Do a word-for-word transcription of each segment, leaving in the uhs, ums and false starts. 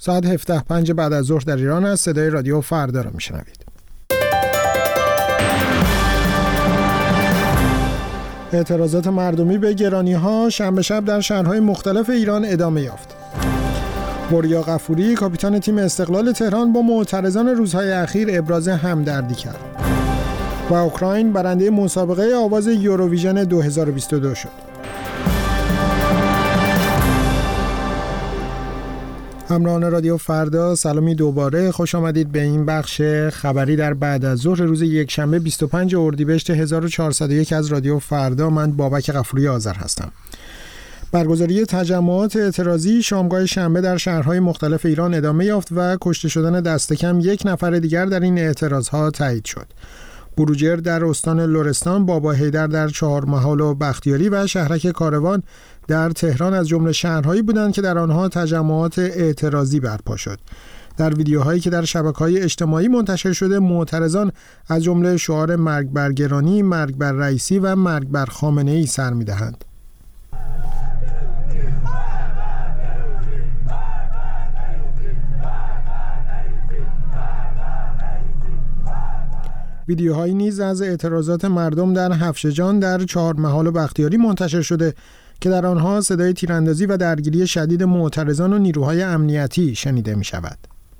ساعت هفده و پنج بعد از ظهر در ایران است. صدای رادیو فردا را میشنوید. اعتراضات مردمی به گرانی‌ها شنبه شب در شهرهای مختلف ایران ادامه یافت. وریا غفوری کاپیتان تیم استقلال تهران با معترضان روزهای اخیر ابراز همدردی کرد. و اوکراین برنده مسابقه آواز یوروویژن دو هزار و بیست و دو شد. همراهان رادیو فردا، سلامی دوباره، خوش آمدید به این بخش خبری در بعد از ظهر روز یکشنبه بیست و پنج اردیبهشت هزار و چهارصد و یک از رادیو فردا. من بابک غفوری آذر هستم. برگزاری تجمعات اعتراضی شامگاه شنبه در شهرهای مختلف ایران ادامه یافت و کشته شدن دست کم یک نفر دیگر در این اعتراضها تایید شد. بروجرد در استان لرستان، بابا حیدر در چهارمحال و بختیاری و شهرک کاروان در تهران از جمله شهرهایی بودند که در آنها تجمعات اعتراضی برپا شد. در ویدیوهایی که در شبکه‌های اجتماعی منتشر شده، معترضان از جمله شعار مرگ بر گرانی، مرگ بر رئیسی و مرگ بر خامنه‌ای سر می‌دهند. ویدیوهایی نیز از اعتراضات مردم در هفشجان در چهارمحال و بختیاری منتشر شده که در آنها صدای تیراندازی و درگیری شدید معترضان و نیروهای امنیتی شنیده می شود.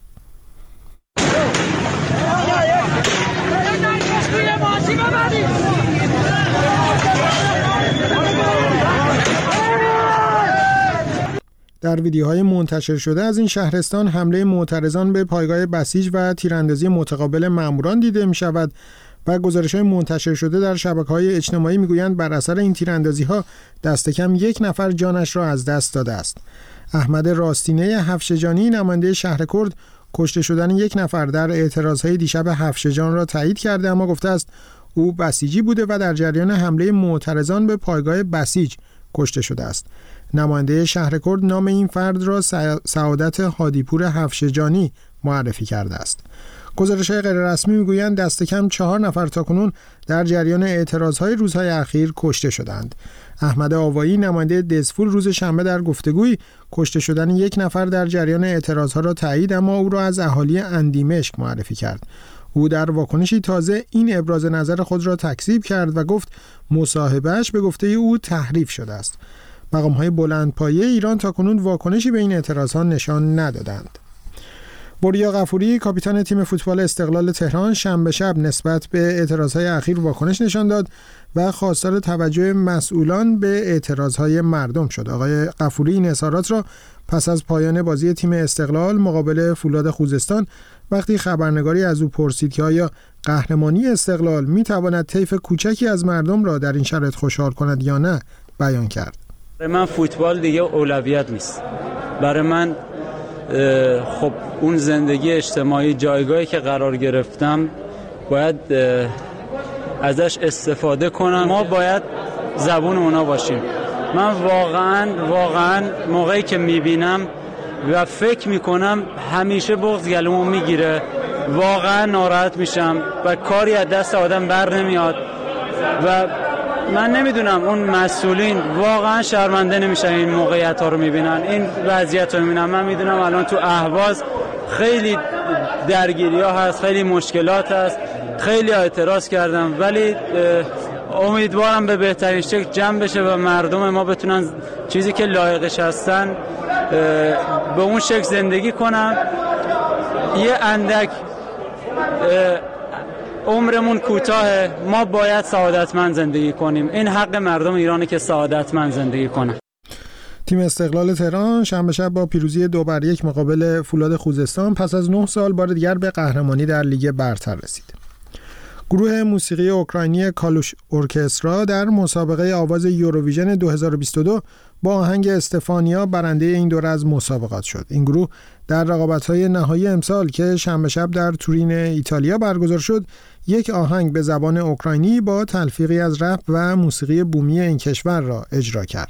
در ویدیوهای منتشر شده از این شهرستان حمله معترضان به پایگاه بسیج و تیراندازی متقابل ماموران دیده می شود و گزارش‌های منتشر شده در شبکه‌های اجتماعی می‌گویند بر اثر این تیراندازی‌ها دست کم یک نفر جانش را از دست داده است. احمد راستینه هفشجانی نماینده شهر کرد کشته شدن یک نفر در اعتراضهای دیشب هفشجان را تایید کرده، اما گفته است او بسیجی بوده و در جریان حمله معترضان به پایگاه بسیج کشته شده است. نماینده شهر کرد نام این فرد را سعادت هادیپور هفشجانی معرفی کرده است. گزارش‌های غیررسمی می‌گویند دست کم چهار نفر تاکنون در جریان اعتراضهای روزهای اخیر کشته شدند. احمد آوایی نماینده دزفول روز شنبه در گفتگویی کشته شدن یک نفر در جریان اعتراضها را تایید، اما او را از اهالی اندیمشک معرفی کرد. او در واکنشی تازه این ابراز نظر خود را تکذیب کرد و گفت مصاحبهش به گفته او تحریف شده است. مقام‌های بلندپایه ایران تاکنون واکنشی به این اعتراضها نشان ندادند. وریا غفوری کاپیتان تیم فوتبال استقلال تهران شنبه شب نسبت به اعتراضهای اخیر واکنش نشان داد و خواستار توجه مسئولان به اعتراضهای مردم شد. آقای غفوری این اظهارات را پس از پایان بازی تیم استقلال مقابل فولاد خوزستان وقتی خبرنگاری از او پرسید که آیا قهرمانی استقلال میتواند طیف کوچکی از مردم را در این شرایط خوشحال کند یا نه بیان کرد. برای من فوتبال دیگه اولویت نیست. برای من خب اون زندگی اجتماعی جایگاهی که قرار گرفتم باید ازش استفاده کنم. ما باید زبون اونا باشیم. من واقعا واقعا موقعی که میبینم و فکر میکنم همیشه بغض گلومو میگیره، واقعا ناراحت میشم و کاری از دست آدم بر نمیاد و من نمیدونم اون مسئولین واقعا شرمنده نمیشن این موقعیت ها رو میبینن، این وضعیت رو میبینن. من میدونم الان تو اهواز خیلی درگیری ها هست، خیلی مشکلات هست، خیلی اعتراض کردم، ولی امیدوارم به بهترین شکل جمع بشه و مردم ما بتونن چیزی که لایقش هستن به اون شکل زندگی کنن. یه اندک عمرمون کوتاهه، ما باید سعادتمند زندگی کنیم. این حق مردم ایرانه که سعادتمند زندگی کنن. تیم استقلال تهران شنبه شب با پیروزی دو بر یک مقابل فولاد خوزستان پس از نه سال بار دیگر به قهرمانی در لیگ برتر رسید. گروه موسیقی اوکراینی کالوش ارکسترا در مسابقه آواز یوروویژن دو هزار و بیست و دو با آهنگ استفانیا برنده این دوره از مسابقات شد. این گروه در رقابت‌های نهایی امسال که شنبه شب در تورین ایتالیا برگزار شد، یک آهنگ به زبان اوکراینی با تلفیقی از رپ و موسیقی بومی این کشور را اجرا کرد.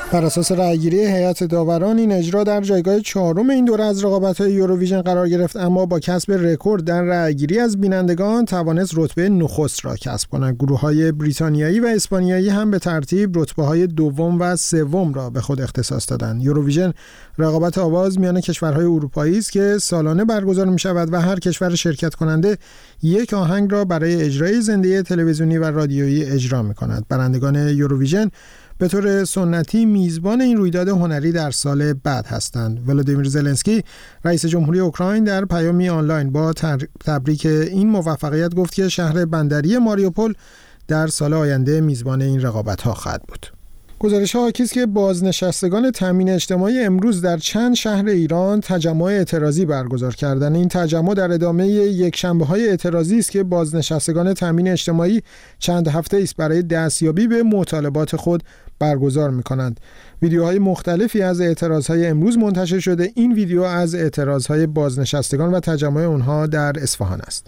بر اساس رأی‌گیری هیئت داوران این اجرا در جایگاه چهارم این دوره از رقابت‌های یوروویژن قرار گرفت، اما با کسب رکورد در رأی‌گیری از بینندگان توانست رتبه نخست را کسب کند. گروه‌های بریتانیایی و اسپانیایی هم به ترتیب رتبه‌های دوم و سوم را به خود اختصاص دادند. یوروویژن رقابت آواز میان کشورهای اروپایی است که سالانه برگزار می‌شود و هر کشور شرکت کننده یک آهنگ را برای اجرای زنده تلویزیونی و رادیویی اجرا می‌کند. برندگان یوروویژن به طور سنتی میزبان این رویداد هنری در سال بعد هستند. ولادیمیر زلنسکی رئیس جمهوری اوکراین در پیامی آنلاین با تبریک این موفقیت گفت که شهر بندری ماریوپول در سال آینده میزبان این رقابت‌ها خواهد بود. گزارش‌ها حاکی است که بازنشستگان تامین اجتماعی امروز در چند شهر ایران تجمع اعتراضی برگزار کردند. این تجمع در ادامه یکشنبه‌های اعتراضی است که بازنشستگان تامین اجتماعی چند هفته است برای دستیابی به مطالبات خود برگزار می‌کنند. ویدیوهای مختلفی از اعتراضهای امروز منتشر شده. این ویدیو از اعتراضهای بازنشستگان و تجمع آنها در اصفهان است.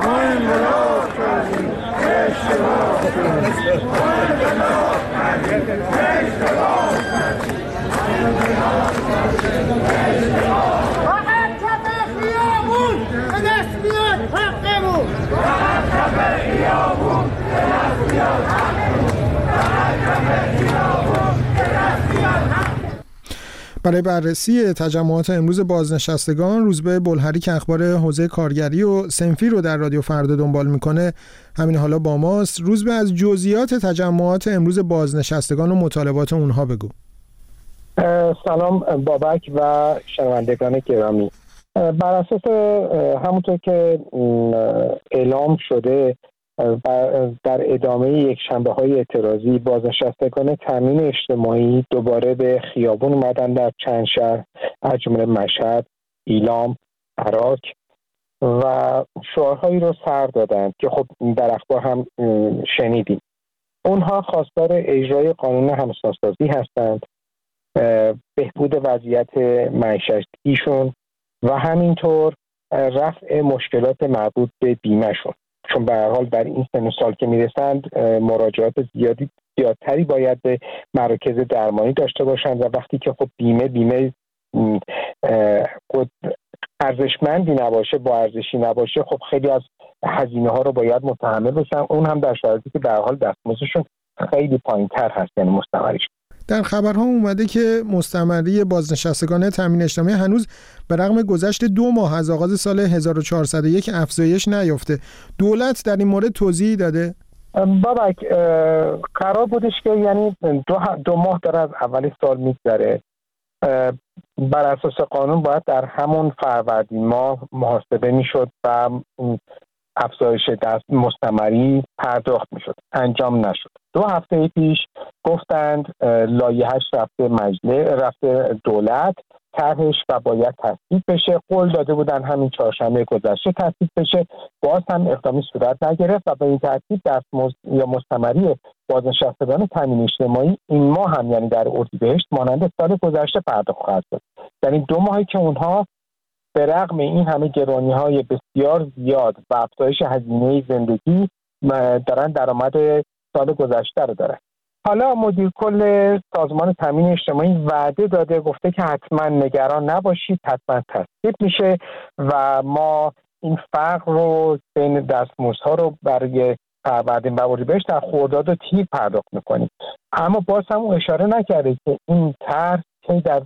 برای بررسی تجمعات امروز بازنشستگان، روزبه بلحریک اخبار حوزه کارگری و صنفی رو در رادیو فردا دنبال میکنه. همین حالا با ماست. روزبه، از جزئیات تجمعات امروز بازنشستگان و مطالبات اونها بگو. سلام بابک و شنوندگان گرامی. بر اساس همونطور که اعلام شده در ادامه یک شنبه های اعتراضی، بازنشستگان تامین اجتماعی دوباره به خیابون اومدن در چند شهر از جمله مشهد، ایلام، عراق و شعارهایی رو سر دادند که خب در اخبار هم شنیدیم. اونها خواستار اجرای قانون همسانسازی هستند، بهبود وضعیت معیشتیشون و همینطور رفع مشکلات مربوط به بیمه‌شون، چون به هر حال در این سن و سال که میرسند مراجعات زیادی زیادتری باید به مراکز درمانی داشته باشند و وقتی که خب بیمه بیمه ارزشمندی نباشه، با ارزشی نباشه، خب خیلی از هزینه ها رو باید متحمل بشن، اون هم در شرایطی که به هر حال دستمزدشون خیلی پایین‌تر هست، یعنی مستمریش. در خبرها اومده که مستمری بازنشستگان تامین اجتماعی هنوز به رغم گذشت دو ماه از آغاز سال هزار و چهارصد و یک افزایش نیافته. دولت در این مورد توضیحی داده؟ بابک، قرار بودش که یعنی دو, دو ماه داره از اول سال میگذره، بر اساس قانون باید در همون فروردین ماه محاسبه میشد و افزایش دست مستمری پرداخت میشد. انجام نشد. دو هفته پیش گفتند لایحه‌اش رفته مجلس، رفته دولت، طرحش و باید تصویب بشه. قول داده بودن همین چهارشنبه گذشته تصویب بشه، باز هم اقدامی صورت نگرفت و به این ترتیب دستمزد یا مستمری بازنشستگان تامین اجتماعی این ماه هم یعنی در اردیبهشت مانند سال گذشته پرداخت خواهد شد. یعنی دو ماهی که اونها به رغم این همه گرانی‌های بسیار زیاد و افزایش هزینه زندگی دارن درآمد سال گذشته رو دارن. حالا مدیر کل سازمان تامین اجتماعی وعده داده، گفته که حتما نگران نباشید، حتما تصویب میشه و ما این فرق رو بین دستمزدها رو برای فروردین و اردیبهشت در خرداد و تیر پرداخت میکنیم. اما باز هم اشاره نکرده که این طرح که در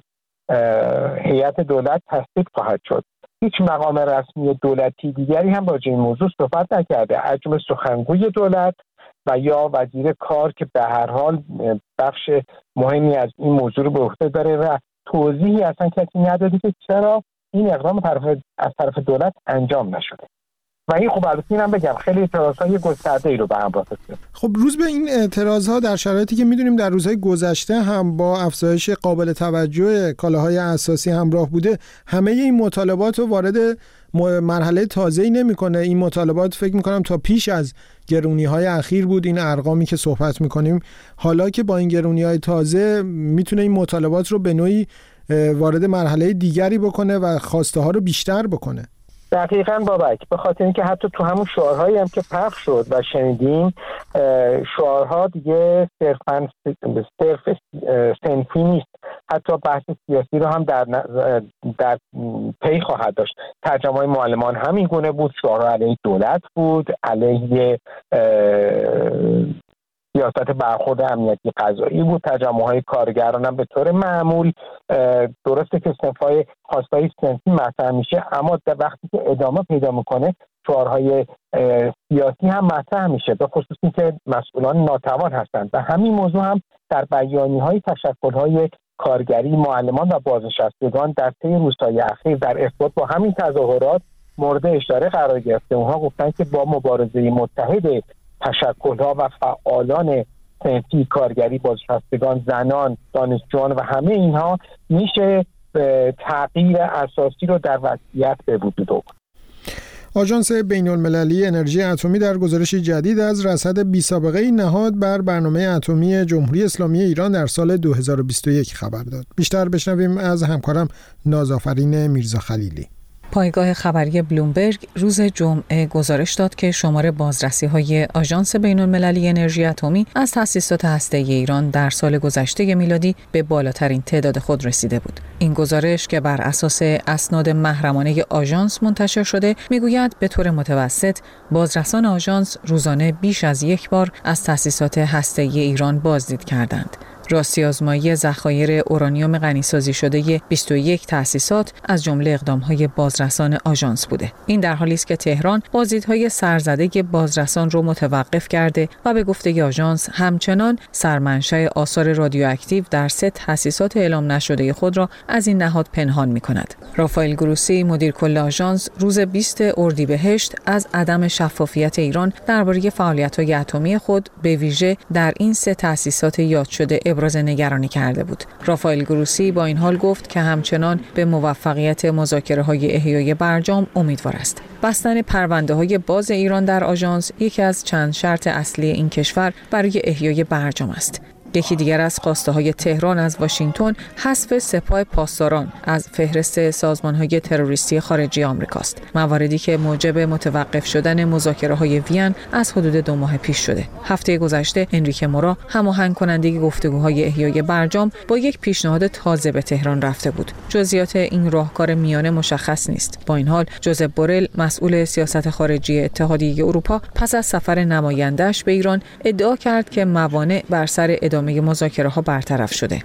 هیئت دولت تصدیق خواهد شد. هیچ مقام رسمی دولتی دیگری هم راجع این موضوع صحبت نکرده، از جمله سخنگوی دولت و یا وزیر کار که به هر حال بخش مهمی از این موضوع رو به عهده داره و توضیحی اصلا کسی نداده که چرا این اقدام طرف از طرف دولت انجام نشده. و این خب البته اینم بگم خیلی اعتراضهای گسترده‌ای رو به همراه داشته. خب روز به این اعتراضها در شرایطی که میدونیم در روزهای گذشته هم با افزایش قابل توجه کالاهای اساسی همراه بوده، همه این مطالبات رو وارد مرحله تازه‌ای نمی‌کنه. این مطالبات فکر می‌کنم تا پیش از گرونی‌های اخیر بود، این ارقامی که صحبت می‌کنیم. حالا که با این گرونی‌های تازه میتونه این مطالبات رو به نوعی وارد مرحله دیگری بکنه و خواسته ها رو بیشتر بکنه. دقیقاً بابک، به خاطر اینکه حتی تو همون شعارهایی هم که پخش شد و شنیدیم، شعارها دیگه صرفاً صرف صنفی نیست، حتی بحث سیاسی رو هم در در پی خواهد داشت. ترجمه‌های معلمان همین گونه بود، شعارها علیه دولت بود، علیه سیاست برخورد امنیتی قضایی بود، ترجمه‌های کارگران هم به طور معمول درسته که صنف‌های خاصای صنفی مطرح میشه، اما در وقتی که ادامه پیدا میکنه شعارهای سیاسی هم مطرح میشه، به خصوصی که مسئولان ناتوان هستند و همین موضوع هم در بیانیه‌های تشکل‌های کارگری، معلمان و بازنشستگان در طی روزهای اخیر در ارتباط با همین تظاهرات مورد اشاره قرار گرفته. اونها گفتن که با مبارزه متحد تشکل‌ها و فعالان صنفی، کارگری، بازنشستگان، زنان، دانشجویان و همه اینها میشه تغییر اساسی رو در وضعیت به وجود آورد. آژانس بین‌المللی انرژی اتمی در گزارشی جدید از رصد بی‌سابقه‌ای نهاد بر برنامه اتمی جمهوری اسلامی ایران در سال دو هزار و بیست و یک خبر داد. بیشتر بشنویم از همکارم نازآفرین میرزا خلیلی. پایگاه خبری بلومبرگ روز جمعه گزارش داد که شمار بازرسی‌های آژانس بین‌المللی انرژی اتمی از تأسیسات هسته‌ای ایران در سال گذشته میلادی به بالاترین تعداد خود رسیده بود. این گزارش که بر اساس اسناد محرمانه آژانس منتشر شده میگوید به طور متوسط بازرسان آژانس روزانه بیش از یک بار از تأسیسات هسته‌ای ایران بازدید کردند. راستی آزمایی ذخایر اورانیوم غنی‌سازی شده بیست و یک تأسیسات از جمله اقدام‌های بازرسان آژانس بوده. این در حالی است که تهران بازدیدهای سرزده بازرسان رو متوقف کرده و به گفته آژانس همچنان سرمنشأ آثار رادیواکتیو در سه تأسیسات اعلام نشده خود را از این نهاد پنهان می‌کند. رافائل گروسی مدیر کل آژانس روز بیست اردیبهشت از عدم شفافیت ایران درباره فعالیت‌های اتمی خود به ویژه در این سه تأسیسات یاد شده ابراز نگرانی کرده بود. رافائل گروسی با این حال گفت که همچنان به موفقیت مذاکره‌های احیای برجام امیدوار است. بستن پرونده‌های باز ایران در آژانس یکی از چند شرط اصلی این کشور برای احیای برجام است. یکی دیگر از خواسته‌های تهران از واشنگتن حذف سپاه پاسداران از فهرست سازمان‌های تروریستی خارجی آمریکاست. مواردی که موجب متوقف شدن مذاکره‌های وین از حدود دو ماه پیش شده. هفته گذشته انریکه مورا هماهنگ کننده گفتگوهای احیای برجام با یک پیشنهاد تازه به تهران رفته بود. جزئیات این راهکار میانه مشخص نیست. با این حال جوزپ بورل مسئول سیاست خارجی اتحادیه اروپا پس از سفر نماینده‌اش به ایران ادعا کرد که موانع بر سر ادامه مذاکره ها برطرف شده.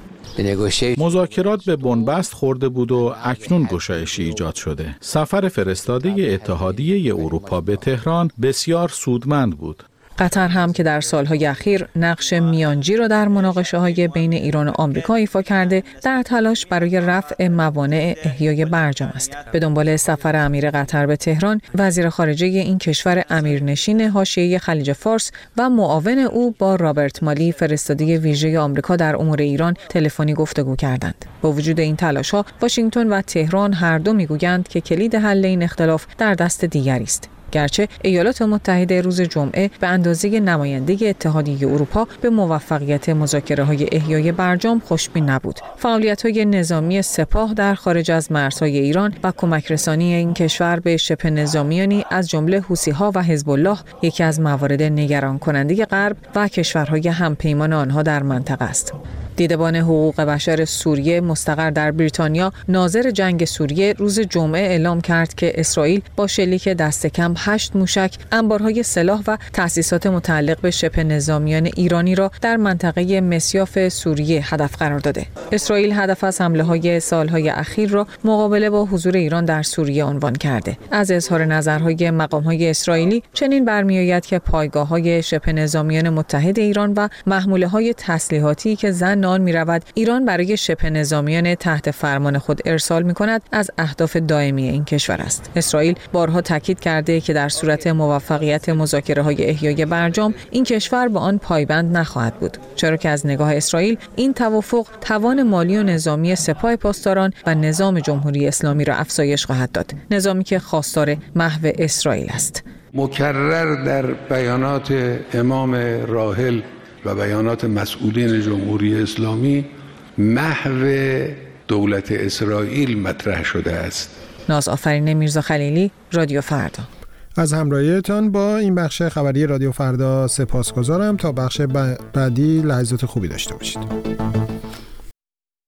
مذاکرات به بنبست خورده بود و اکنون گشایشی ایجاد شده. سفر فرستاده اتحادیه اروپا به تهران بسیار سودمند بود. قطر هم که در سالهای اخیر نقش میانجی را در مناقشه‌های بین ایران و آمریکا ایفا کرده، در تلاش برای رفع موانع احیای برجام است. به دنبال سفر امیر قطر به تهران، وزیر خارجه این کشور امیرنشین حاشیه خلیج فارس و معاون او با رابرت مالی فرستاده ویژه آمریکا در امور ایران تلفنی گفتگو کردند. با وجود این تلاش‌ها، واشنگتن و تهران هر دو میگویند که کلید حل این اختلاف در دست دیگری است. گرچه ایالات متحده روز جمعه به اندازه نماینده اتحادیه اروپا به موفقیت مذاکره‌های احیای برجام خوشبین نبود. فعالیت‌های نظامی سپاه در خارج از مرزهای ایران و کمک رسانی این کشور به شبه نظامیانی از جمله حوثی‌ها و حزب الله یکی از موارد نگران کننده غرب و کشورهای همپیمان آنها در منطقه است. دیدبان حقوق بشر سوریه مستقر در بریتانیا، ناظر جنگ سوریه روز جمعه اعلام کرد که اسرائیل با شلیک دست کم هشت موشک انبارهای سلاح و تأسیسات متعلق به شبه نظامیان ایرانی را در منطقه مسیاف سوریه هدف قرار داده. اسرائیل هدف از حمله‌های سالهای اخیر را مقابله با حضور ایران در سوریه عنوان کرده. از اظهار نظرهای مقام‌های اسرائیلی چنین برمی‌آید که پایگاه‌های شبه نظامیان متحد ایران و محموله‌های تسلیحاتی که زن آن می‌رود ایران برای شبه نظامیان تحت فرمان خود ارسال می‌کند از اهداف دائمی این کشور است. اسرائیل بارها تاکید کرده که در صورت موفقیت مذاکره‌های احیای برجام این کشور با آن پایبند نخواهد بود، چرا که از نگاه اسرائیل این توافق توان مالی و نظامی سپاه پاسداران و نظام جمهوری اسلامی را افزایش خواهد داد، نظامی که خواستار محو اسرائیل است. مکرر در بیانات امام راحل و بیانات مسئولین جمهوری اسلامی محو دولت اسرائیل مطرح شده است. ناز آفرین میرزا خلیلی، رادیو فردا. از همراهیتان با این بخش خبری رادیو فردا سپاسگزارم. تا بخش بعدی لحظات خوبی داشته باشید.